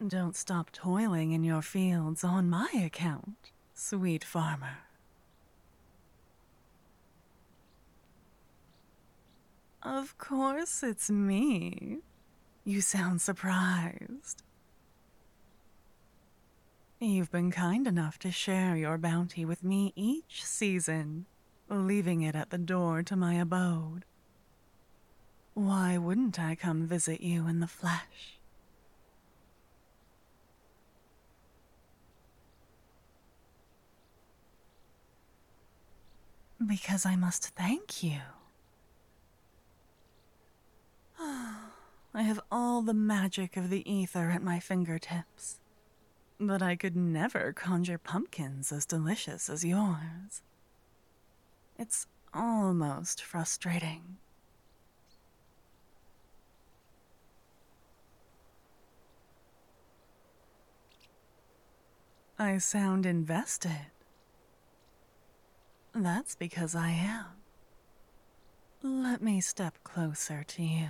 Don't stop toiling in your fields on my account, sweet farmer. Of course it's me. You sound surprised. You've been kind enough to share your bounty with me each season, leaving it at the door to my abode. Why wouldn't I come visit you in the flesh? Because I must thank you. I have all the magic of the ether at my fingertips, but I could never conjure pumpkins as delicious as yours. It's almost frustrating. I sound invested. That's because I am. Let me step closer to you.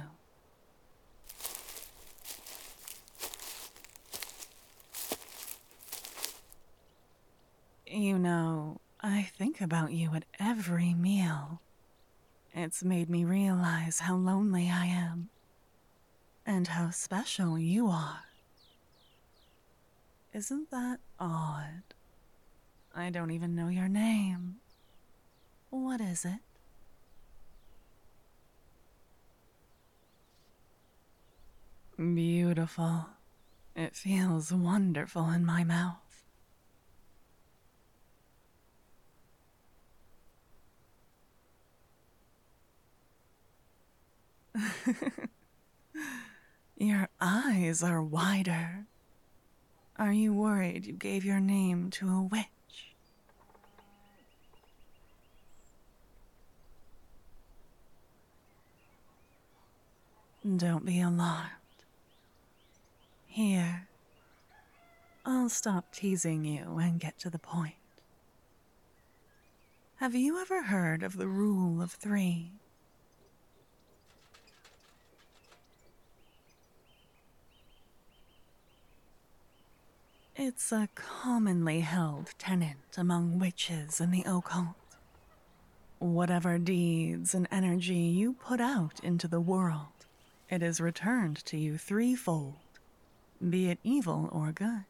You know, I think about you at every meal. It's made me realize how lonely I am, and how special you are. Isn't that odd? I don't even know your name. What is it? Beautiful. It feels wonderful in my mouth. Your eyes are wider. Are you worried you gave your name to a witch? Don't be alarmed. Here, I'll stop teasing you and get to the point. Have you ever heard of the Rule of Three? It's a commonly held tenet among witches in the occult. Whatever deeds and energy you put out into the world, it is returned to you threefold, be it evil or good.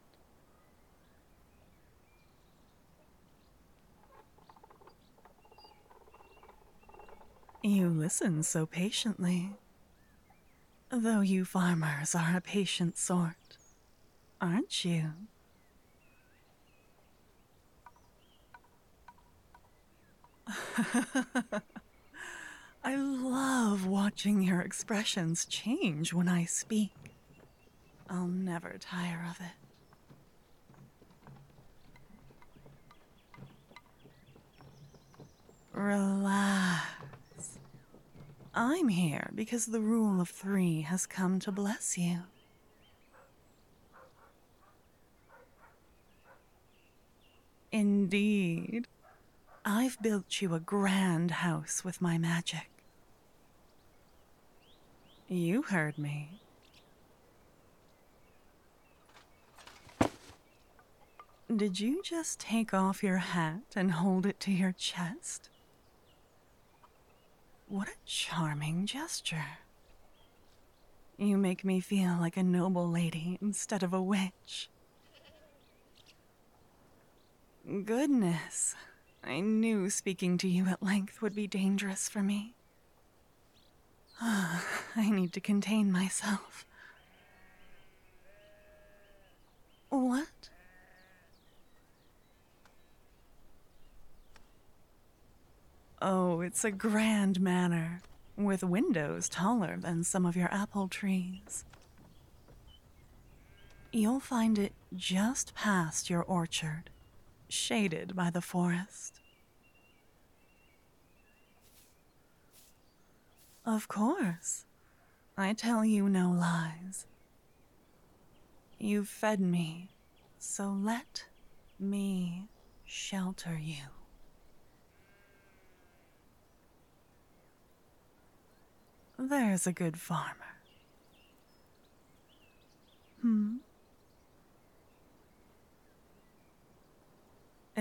You listen so patiently. Though you farmers are a patient sort, aren't you? I love watching your expressions change when I speak. I'll never tire of it. Relax. I'm here because the Rule of Three has come to bless you. Indeed. I've built you a grand house with my magic. You heard me. Did you just take off your hat and hold it to your chest? What a charming gesture. You make me feel like a noble lady instead of a witch. Goodness, I knew speaking to you at length would be dangerous for me. I need to contain myself. What? Oh, it's a grand manor, with windows taller than some of your apple trees. You'll find it just past your orchard, shaded by the forest. Of course. I tell you no lies. You've fed me, so let me shelter you. There's a good farmer.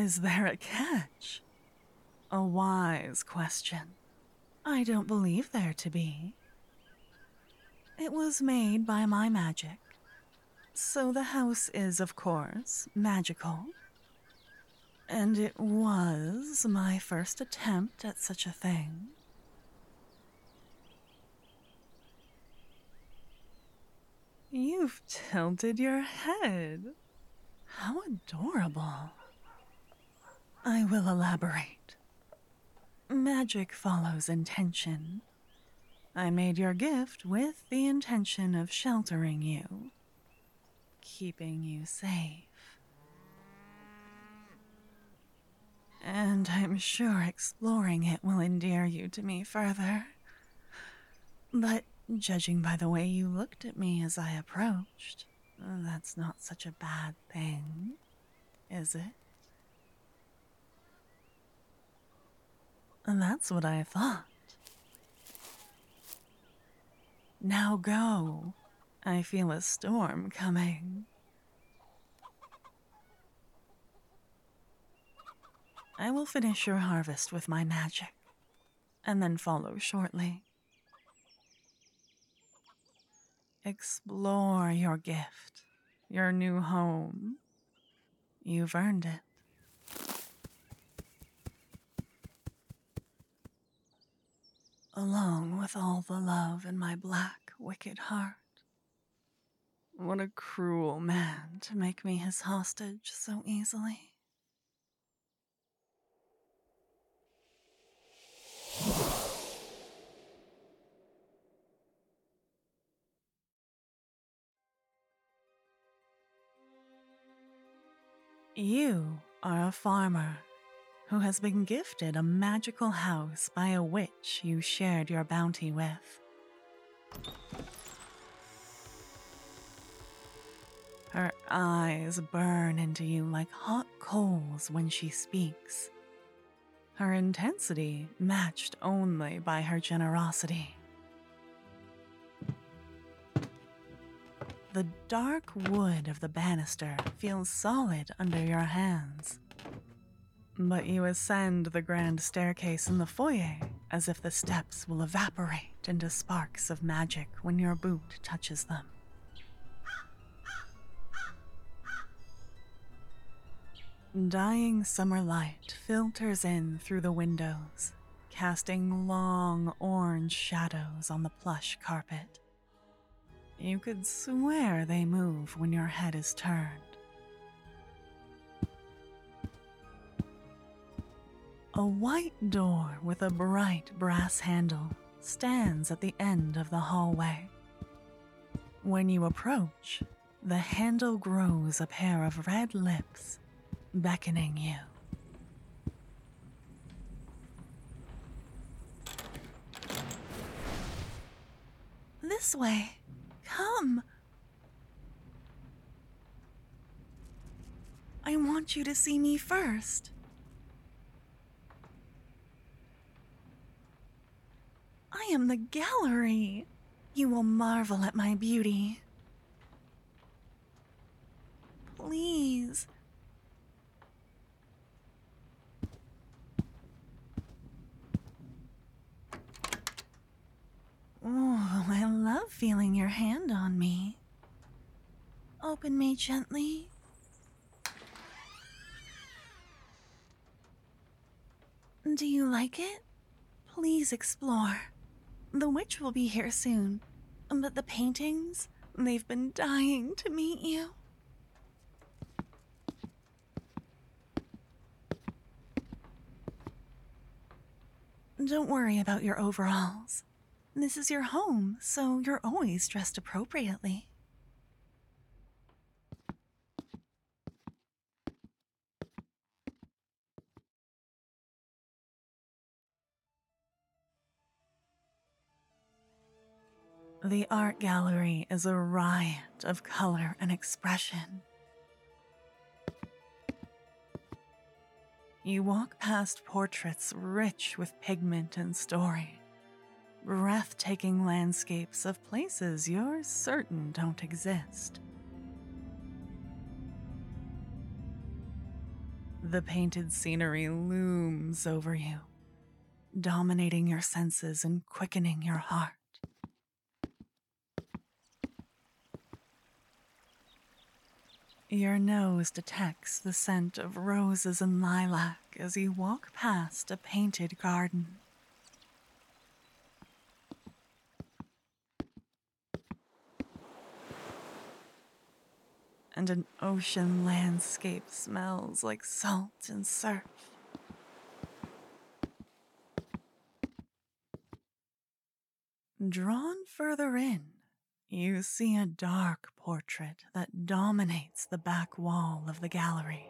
Is there a catch? A wise question. I don't believe there to be. It was made by my magic. So the house is, of course, magical. And it was my first attempt at such a thing. You've tilted your head. How adorable. I will elaborate. Magic follows intention. I made your gift with the intention of sheltering you, keeping you safe. And I'm sure exploring it will endear you to me further. But judging by the way you looked at me as I approached, that's not such a bad thing, is it? And that's what I thought. Now go. I feel a storm coming. I will finish your harvest with my magic, and then follow shortly. Explore your gift, your new home. You've earned it. Along with all the love in my black, wicked heart. What a cruel man to make me his hostage so easily. You are a farmer who has been gifted a magical house by a witch you shared your bounty with. Her eyes burn into you like hot coals when she speaks. Her intensity matched only by her generosity. The dark wood of the banister feels solid under your hands. But you ascend the grand staircase in the foyer as if the steps will evaporate into sparks of magic when your boot touches them. Dying summer light filters in through the windows, casting long orange shadows on the plush carpet. You could swear they move when your head is turned. A white door with a bright brass handle stands at the end of the hallway. When you approach, the handle grows a pair of red lips, beckoning you. This way. Come. I want you to see me first. I am the gallery. You will marvel at my beauty. Please. Oh, I love feeling your hand on me. Open me gently. Do you like it? Please explore. The witch will be here soon, but the paintings, they've been dying to meet you. Don't worry about your overalls. This is your home, so you're always dressed appropriately. The art gallery is a riot of color and expression. You walk past portraits rich with pigment and story, breathtaking landscapes of places you're certain don't exist. The painted scenery looms over you, dominating your senses and quickening your heart. Your nose detects the scent of roses and lilac as you walk past a painted garden. And an ocean landscape smells like salt and surf. Drawn further in, you see a dark portrait that dominates the back wall of the gallery.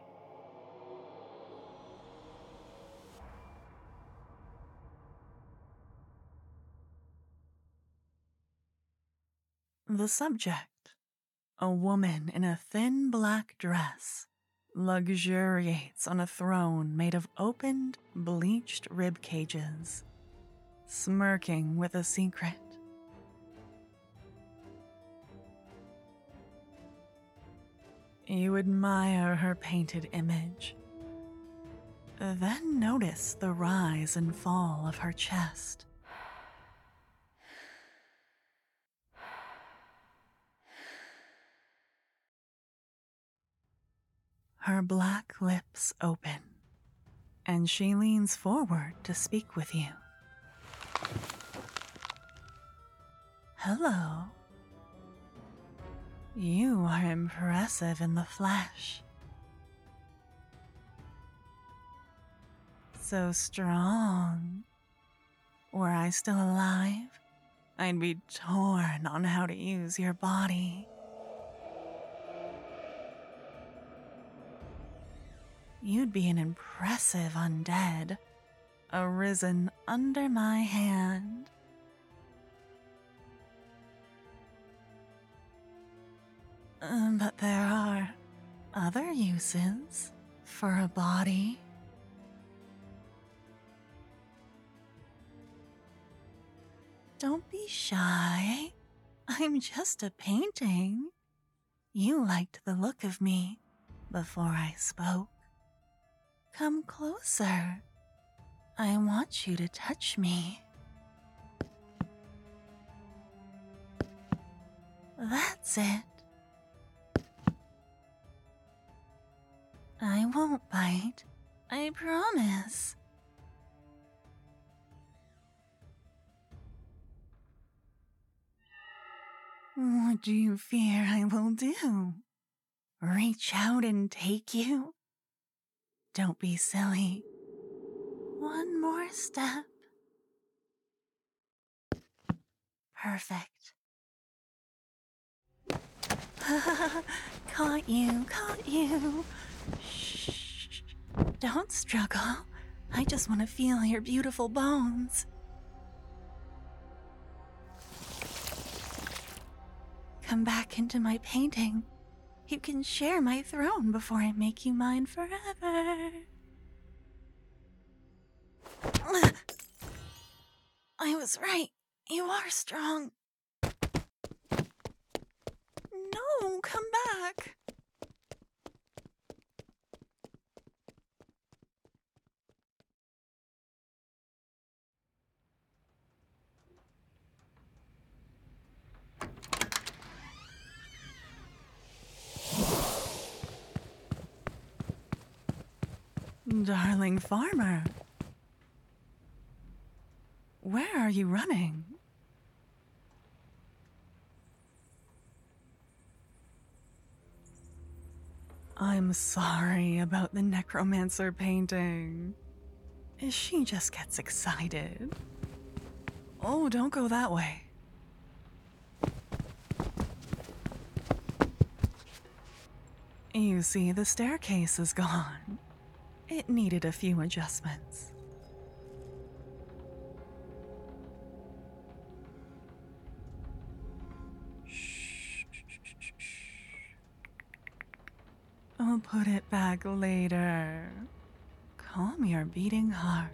The subject, a woman in a thin black dress, luxuriates on a throne made of opened, bleached rib cages, smirking with a secret. You admire her painted image, then notice the rise and fall of her chest. Her black lips open, and she leans forward to speak with you. Hello. You are impressive in the flesh. So strong. Were I still alive, I'd be torn on how to use your body. You'd be an impressive undead, arisen under my hand. But there are other uses for a body. Don't be shy. I'm just a painting. You liked the look of me before I spoke. Come closer. I want you to touch me. That's it. I won't bite. I promise. What do you fear I will do? Reach out and take you? Don't be silly. One more step. Perfect. Caught you, caught you. Shh. Don't struggle. I just want to feel your beautiful bones. Come back into my painting. You can share my throne before I make you mine forever. I was right. You are strong. No, come back. Darling farmer, where are you running? I'm sorry about the necromancer painting. She just gets excited. Oh, don't go that way. You see, the staircase is gone. It needed a few adjustments. Shh. I'll put it back later. Calm your beating heart.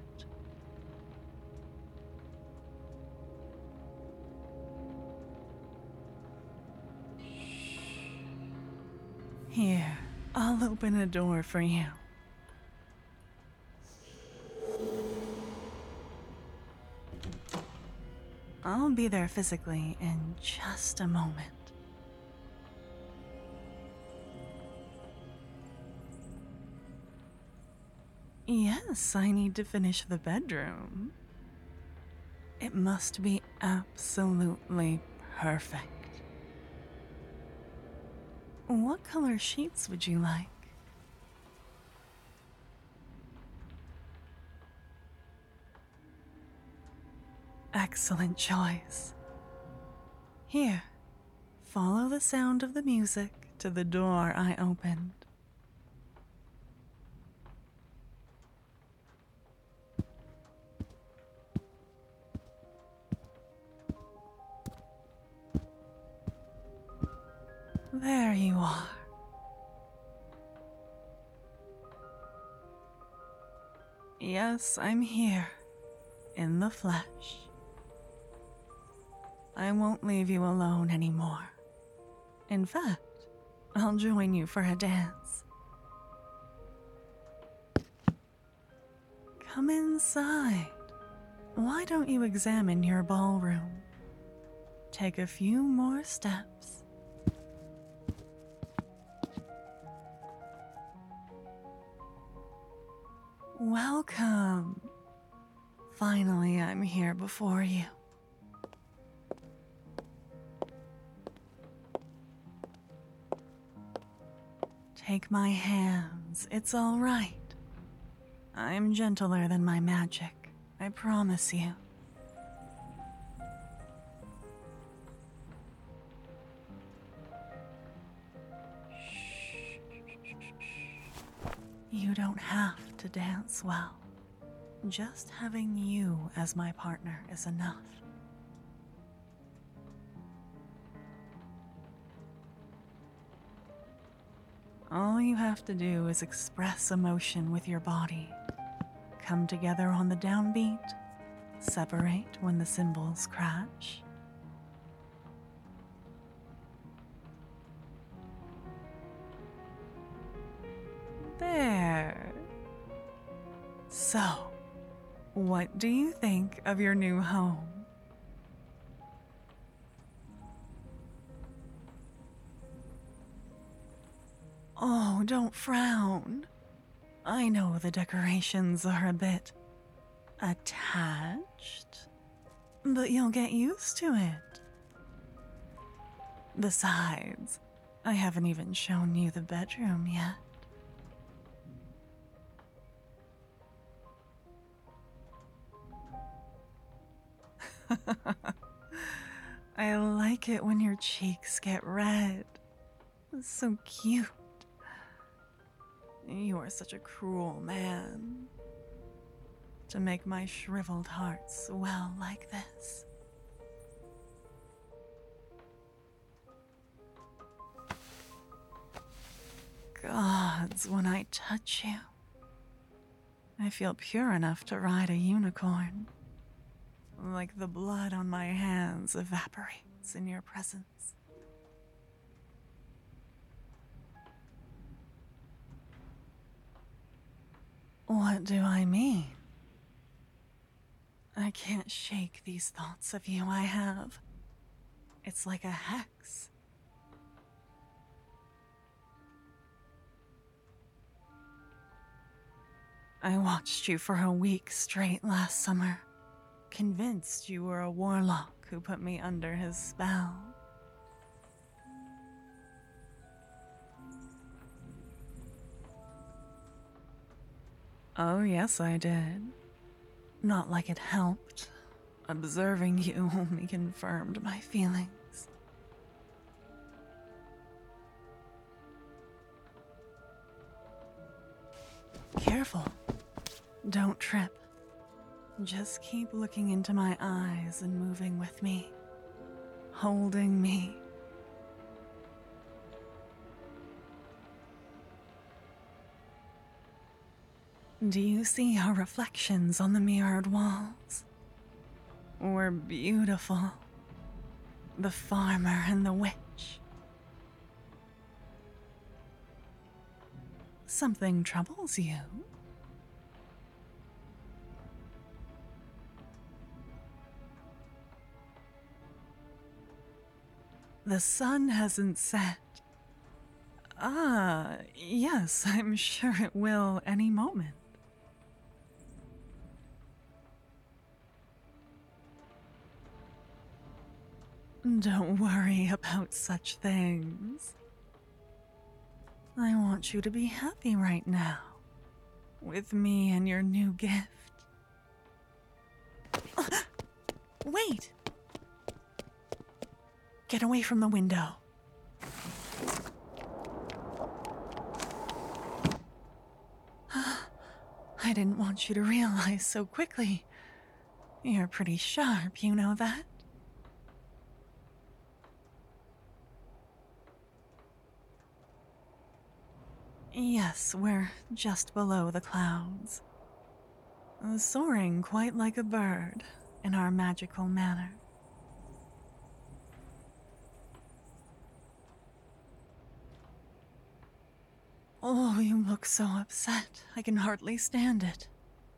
Here, I'll open a door for you. I'll be there physically in just a moment. Yes, I need to finish the bedroom. It must be absolutely perfect. What color sheets would you like? Excellent choice. Here, follow the sound of the music to the door I opened. There you are. Yes, I'm here, in the flesh. I won't leave you alone anymore. In fact, I'll join you for a dance. Come inside. Why don't you examine your ballroom? Take a few more steps. Welcome. Finally, I'm here before you. Take my hands, it's all right. I'm gentler than my magic, I promise you. You don't have to dance well. Just having you as my partner is enough. All you have to do is express emotion with your body. Come together on the downbeat, separate when the cymbals crash. There. So, what do you think of your new home? Oh, don't frown. I know the decorations are a bit attached, but you'll get used to it. Besides, I haven't even shown you the bedroom yet. I like it when your cheeks get red. It's so cute. You are such a cruel man to make my shriveled heart swell like this. Gods, when I touch you, I feel pure enough to ride a unicorn. Like the blood on my hands evaporates in your presence. What do I mean? I can't shake these thoughts of you I have. It's like a hex. I watched you for a week straight last summer, convinced you were a warlock who put me under his spell. Oh, yes, I did. Not like it helped. Observing you only confirmed my feelings. Careful. Don't trip. Just keep looking into my eyes and moving with me. Holding me. Do you see our reflections on the mirrored walls? We're beautiful. The farmer and the witch. Something troubles you? The sun hasn't set. Ah, yes, I'm sure it will any moment. Don't worry about such things. I want you to be happy right now, with me and your new gift. Wait! Get away from the window. I didn't want you to realize so quickly. You're pretty sharp, you know that? Yes, we're just below the clouds. Soaring quite like a bird in our magical manner. Oh, you look so upset. I can hardly stand it.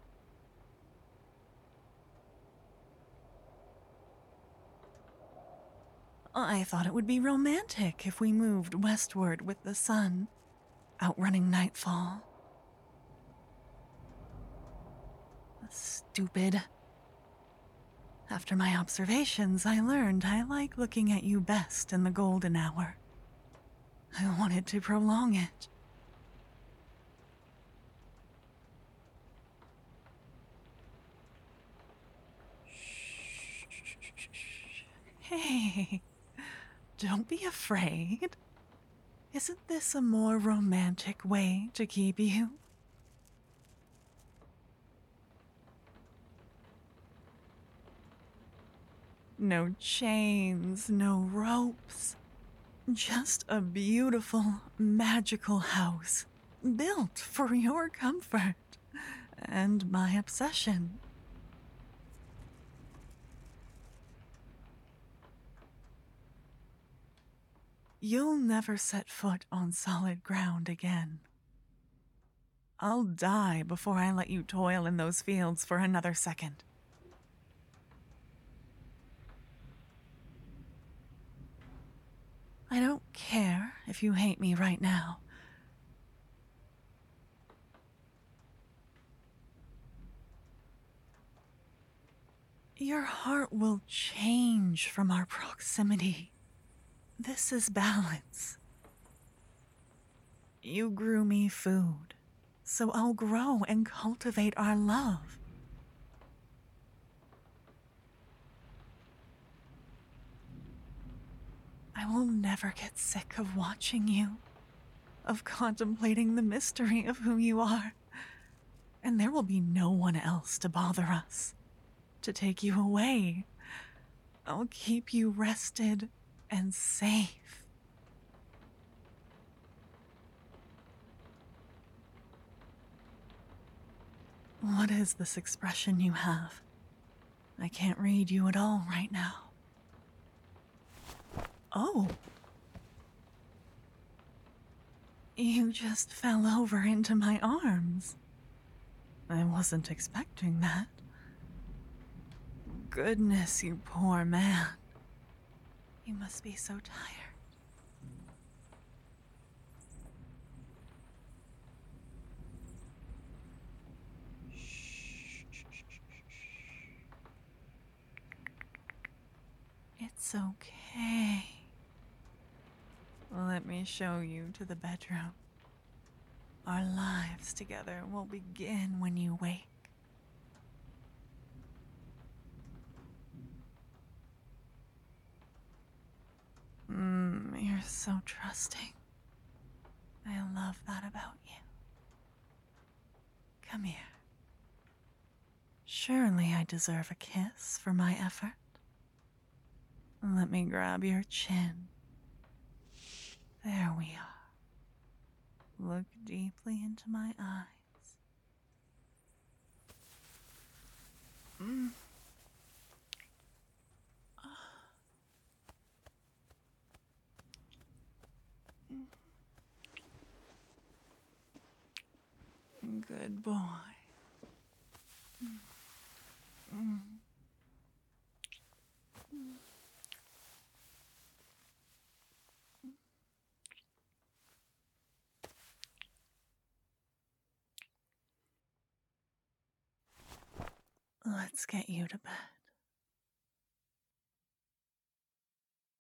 I thought it would be romantic if we moved westward with the sun, outrunning nightfall. Stupid. After my observations, I learned I like looking at you best in the golden hour. I wanted to prolong it. Hey, don't be afraid. Isn't this a more romantic way to keep you? No chains, no ropes. Just a beautiful, magical house built for your comfort and my obsession. You'll never set foot on solid ground again. I'll die before I let you toil in those fields for another second. I don't care if you hate me right now. Your heart will change from our proximity. This is balance. You grew me food, so I'll grow and cultivate our love. I will never get sick of watching you, of contemplating the mystery of who you are. And there will be no one else to bother us, to take you away. I'll keep you rested and safe. What is this expression you have? I can't read you at all right now. Oh. You just fell over into my arms. I wasn't expecting that. Goodness, you poor man. You must be so tired. It's okay. Let me show you to the bedroom. Our lives together will begin when you wake. You're so trusting. I love that about you. Come here. Surely I deserve a kiss for my effort. Let me grab your chin. There we are. Look deeply into my eyes. Good boy. Let's get you to bed.